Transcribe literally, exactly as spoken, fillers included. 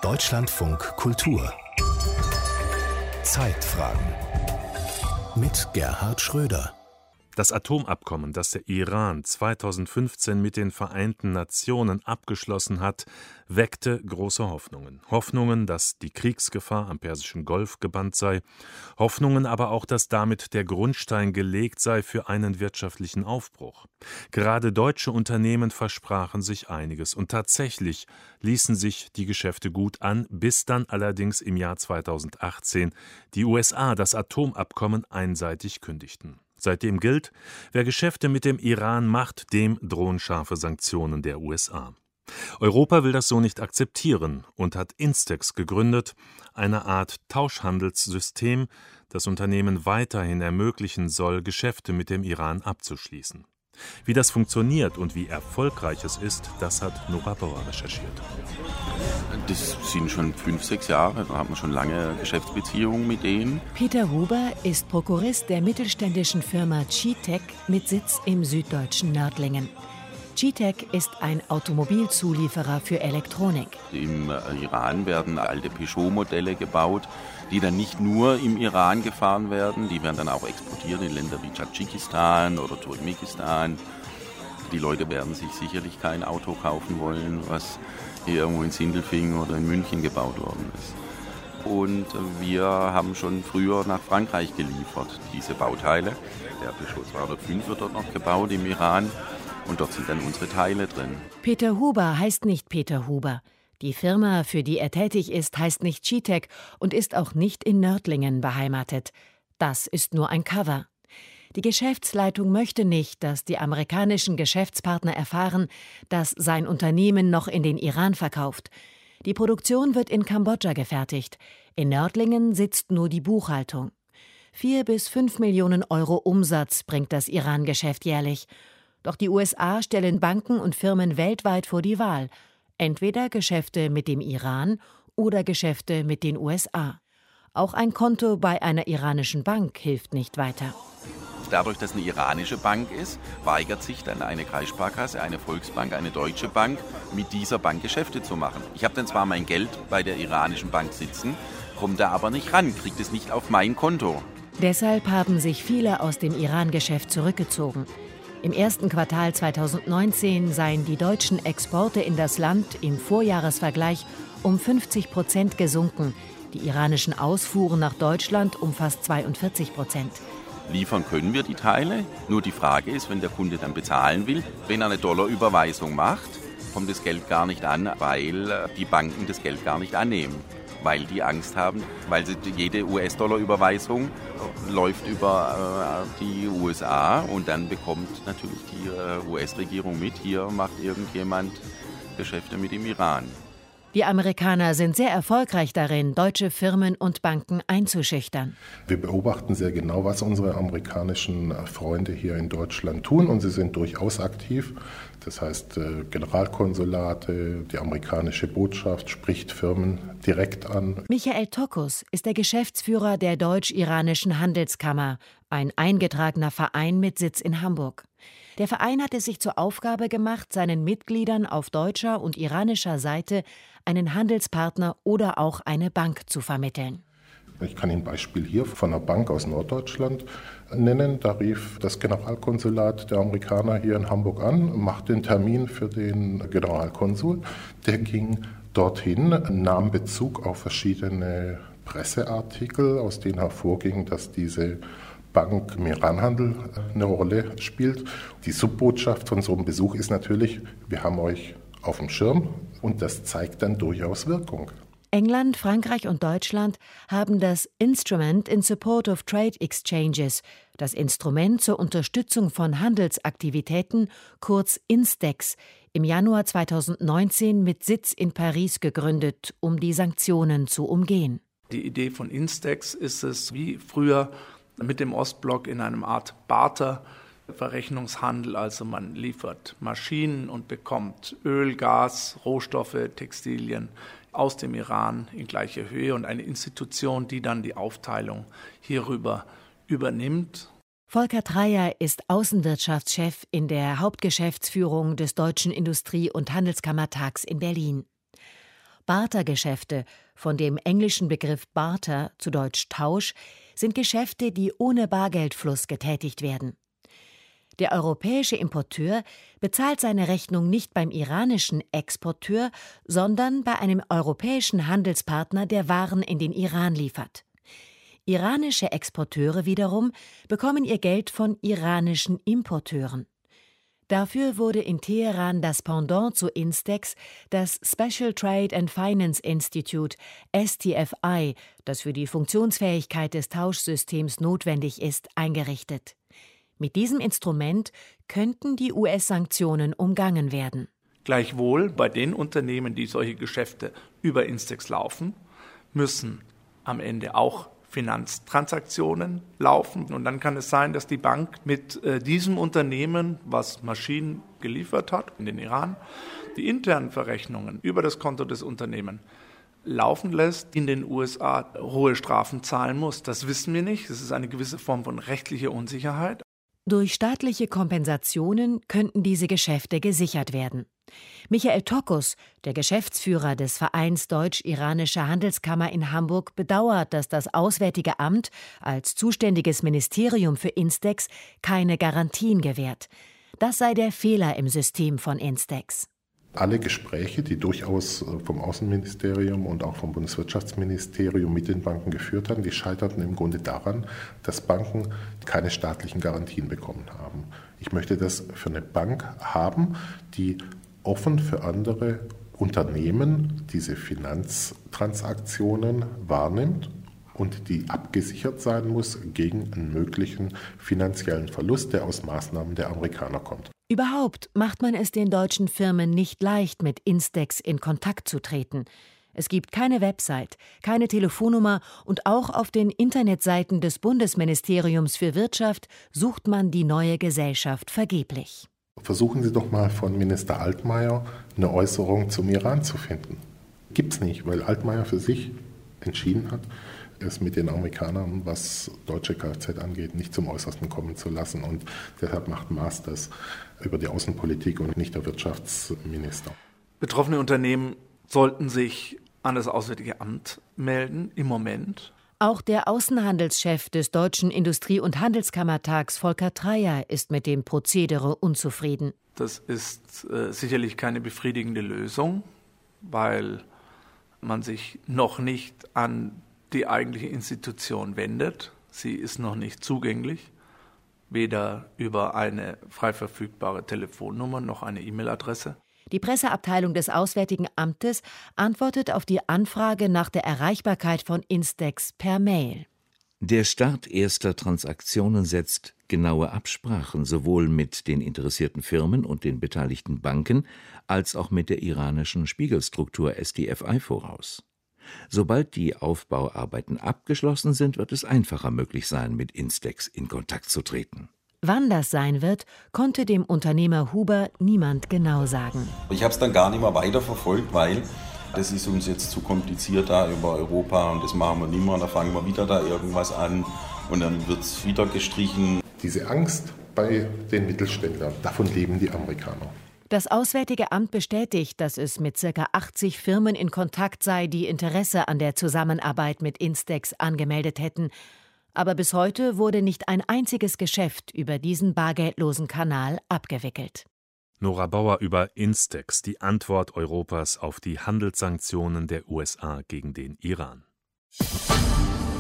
Deutschlandfunk Kultur Zeitfragen mit Gerhard Schröder. Das Atomabkommen, das der Iran zweitausendfünfzehn mit den Vereinten Nationen abgeschlossen hat, weckte große Hoffnungen. Hoffnungen, dass die Kriegsgefahr am Persischen Golf gebannt sei. Hoffnungen aber auch, dass damit der Grundstein gelegt sei für einen wirtschaftlichen Aufbruch. Gerade deutsche Unternehmen versprachen sich einiges und tatsächlich ließen sich die Geschäfte gut an, bis dann allerdings im Jahr zweitausendachtzehn die U S A das Atomabkommen einseitig kündigten. Seitdem gilt, wer Geschäfte mit dem Iran macht, dem drohen scharfe Sanktionen der U S A. Europa will das so nicht akzeptieren und hat Instex gegründet, eine Art Tauschhandelssystem, das Unternehmen weiterhin ermöglichen soll, Geschäfte mit dem Iran abzuschließen. Wie das funktioniert und wie erfolgreich es ist, das hat Nora Bauer recherchiert. Das sind schon fünf, sechs Jahre, da hat man schon lange Geschäftsbeziehungen mit denen. Peter Huber ist Prokurist der mittelständischen Firma G-Tech mit Sitz im süddeutschen Nördlingen. G-Tech ist ein Automobilzulieferer für Elektronik. Im Iran werden alte Peugeot-Modelle gebaut, die dann nicht nur im Iran gefahren werden, die werden dann auch exportiert in Länder wie Tadschikistan oder Turkmenistan. Die Leute werden sich sicherlich kein Auto kaufen wollen, was hier irgendwo in Sindelfingen oder in München gebaut worden ist. Und wir haben schon früher nach Frankreich geliefert, diese Bauteile. Der Peugeot zweihundertfünf wird dort noch gebaut im Iran und dort sind dann unsere Teile drin. Peter Huber heißt nicht Peter Huber. Die Firma, für die er tätig ist, heißt nicht G-Tech und ist auch nicht in Nördlingen beheimatet. Das ist nur ein Cover. Die Geschäftsleitung möchte nicht, dass die amerikanischen Geschäftspartner erfahren, dass sein Unternehmen noch in den Iran verkauft. Die Produktion wird in Kambodscha gefertigt. In Nördlingen sitzt nur die Buchhaltung. Vier bis fünf Millionen Euro Umsatz bringt das Iran-Geschäft jährlich. Doch die U S A stellen Banken und Firmen weltweit vor die Wahl. Entweder Geschäfte mit dem Iran oder Geschäfte mit den U S A. Auch ein Konto bei einer iranischen Bank hilft nicht weiter. Dadurch, dass eine iranische Bank ist, weigert sich dann eine Kreissparkasse, eine Volksbank, eine Deutsche Bank, mit dieser Bank Geschäfte zu machen. Ich habe dann zwar mein Geld bei der iranischen Bank sitzen, komme da aber nicht ran, kriege es nicht auf mein Konto. Deshalb haben sich viele aus dem Iran-Geschäft zurückgezogen. Im ersten Quartal zweitausendneunzehn seien die deutschen Exporte in das Land im Vorjahresvergleich um fünfzig Prozent gesunken, die iranischen Ausfuhren nach Deutschland um fast zweiundvierzig Prozent. Liefern können wir die Teile, nur die Frage ist, wenn der Kunde dann bezahlen will, wenn er eine Dollarüberweisung macht, kommt das Geld gar nicht an, weil die Banken das Geld gar nicht annehmen. Weil die Angst haben, weil sie, jede U S-Dollar-Überweisung läuft über äh, die U S A und dann bekommt natürlich die äh, U S-Regierung mit, hier macht irgendjemand Geschäfte mit dem Iran. Die Amerikaner sind sehr erfolgreich darin, deutsche Firmen und Banken einzuschüchtern. Wir beobachten sehr genau, was unsere amerikanischen Freunde hier in Deutschland tun und sie sind durchaus aktiv. Das heißt, Generalkonsulate, die amerikanische Botschaft spricht Firmen direkt an. Michael Tokus ist der Geschäftsführer der Deutsch-Iranischen Handelskammer, ein eingetragener Verein mit Sitz in Hamburg. Der Verein hat es sich zur Aufgabe gemacht, seinen Mitgliedern auf deutscher und iranischer Seite einen Handelspartner oder auch eine Bank zu vermitteln. Ich kann Ihnen ein Beispiel hier von einer Bank aus Norddeutschland nennen. Da rief das Generalkonsulat der Amerikaner hier in Hamburg an, machte den Termin für den Generalkonsul. Der ging dorthin, nahm Bezug auf verschiedene Presseartikel, aus denen hervorging, dass diese Bank im Iranhandel eine Rolle spielt. Die Subbotschaft von so einem Besuch ist natürlich, wir haben euch auf dem Schirm und das zeigt dann durchaus Wirkung. England, Frankreich und Deutschland haben das Instrument in Support of Trade Exchanges, das Instrument zur Unterstützung von Handelsaktivitäten, kurz Instex, im Januar zweitausendneunzehn mit Sitz in Paris gegründet, um die Sanktionen zu umgehen. Die Idee von Instex ist es, wie früher mit dem Ostblock in einem Art Barter-Verrechnungshandel, also man liefert Maschinen und bekommt Öl, Gas, Rohstoffe, Textilien aus dem Iran in gleicher Höhe und eine Institution, die dann die Aufteilung hierüber übernimmt. Volker Treyer ist Außenwirtschaftschef in der Hauptgeschäftsführung des Deutschen Industrie- und Handelskammertags in Berlin. Bartergeschäfte, von dem englischen Begriff Barter, zu Deutsch Tausch, sind Geschäfte, die ohne Bargeldfluss getätigt werden. Der europäische Importeur bezahlt seine Rechnung nicht beim iranischen Exporteur, sondern bei einem europäischen Handelspartner, der Waren in den Iran liefert. Iranische Exporteure wiederum bekommen ihr Geld von iranischen Importeuren. Dafür wurde in Teheran das Pendant zu Instex, das Special Trade and Finance Institute, S T F I, das für die Funktionsfähigkeit des Tauschsystems notwendig ist, eingerichtet. Mit diesem Instrument könnten die U S-Sanktionen umgangen werden. Gleichwohl bei den Unternehmen, die solche Geschäfte über Instex laufen, müssen am Ende auch Finanztransaktionen laufen. Und dann kann es sein, dass die Bank mit äh, diesem Unternehmen, was Maschinen geliefert hat in den Iran, die internen Verrechnungen über das Konto des Unternehmens laufen lässt, in den U S A hohe Strafen zahlen muss. Das wissen wir nicht. Das ist eine gewisse Form von rechtlicher Unsicherheit. Durch staatliche Kompensationen könnten diese Geschäfte gesichert werden. Michael Tokos, der Geschäftsführer des Vereins Deutsch-Iranischer Handelskammer in Hamburg, bedauert, dass das Auswärtige Amt als zuständiges Ministerium für Instex keine Garantien gewährt. Das sei der Fehler im System von Instex. Alle Gespräche, die durchaus vom Außenministerium und auch vom Bundeswirtschaftsministerium mit den Banken geführt haben, die scheiterten im Grunde daran, dass Banken keine staatlichen Garantien bekommen haben. Ich möchte das für eine Bank haben, die offen für andere Unternehmen diese Finanztransaktionen wahrnimmt und die abgesichert sein muss gegen einen möglichen finanziellen Verlust, der aus Maßnahmen der Amerikaner kommt. Überhaupt macht man es den deutschen Firmen nicht leicht, mit Instex in Kontakt zu treten. Es gibt keine Website, keine Telefonnummer und auch auf den Internetseiten des Bundesministeriums für Wirtschaft sucht man die neue Gesellschaft vergeblich. Versuchen Sie doch mal von Minister Altmaier eine Äußerung zum Iran zu finden. Gibt's nicht, weil Altmaier für sich entschieden hat, es mit den Amerikanern, was deutsche Kfz angeht, nicht zum Äußersten kommen zu lassen. Und deshalb macht Maas das über die Außenpolitik und nicht der Wirtschaftsminister. Betroffene Unternehmen sollten sich an das Auswärtige Amt melden, im Moment. Auch der Außenhandelschef des Deutschen Industrie- und Handelskammertags, Volker Treyer, ist mit dem Prozedere unzufrieden. Das ist äh, sicherlich keine befriedigende Lösung, weil man sich noch nicht an die eigentliche Institution wendet. Sie ist noch nicht zugänglich, weder über eine frei verfügbare Telefonnummer noch eine E-Mail-Adresse. Die Presseabteilung des Auswärtigen Amtes antwortet auf die Anfrage nach der Erreichbarkeit von Instex per Mail. Der Start erster Transaktionen setzt genaue Absprachen sowohl mit den interessierten Firmen und den beteiligten Banken als auch mit der iranischen Spiegelstruktur S T F I voraus. Sobald die Aufbauarbeiten abgeschlossen sind, wird es einfacher möglich sein, mit Instex in Kontakt zu treten. Wann das sein wird, konnte dem Unternehmer Huber niemand genau sagen. Ich habe es dann gar nicht mehr weiterverfolgt, weil das ist uns jetzt zu kompliziert da über Europa und das machen wir nicht mehr. Da fangen wir wieder da irgendwas an und dann wird es wieder gestrichen. Diese Angst bei den Mittelständlern, davon leben die Amerikaner. Das Auswärtige Amt bestätigt, dass es mit ca. achtzig Firmen in Kontakt sei, die Interesse an der Zusammenarbeit mit Instex angemeldet hätten. Aber bis heute wurde nicht ein einziges Geschäft über diesen bargeldlosen Kanal abgewickelt. Nora Bauer über Instex, die Antwort Europas auf die Handelssanktionen der U S A gegen den Iran.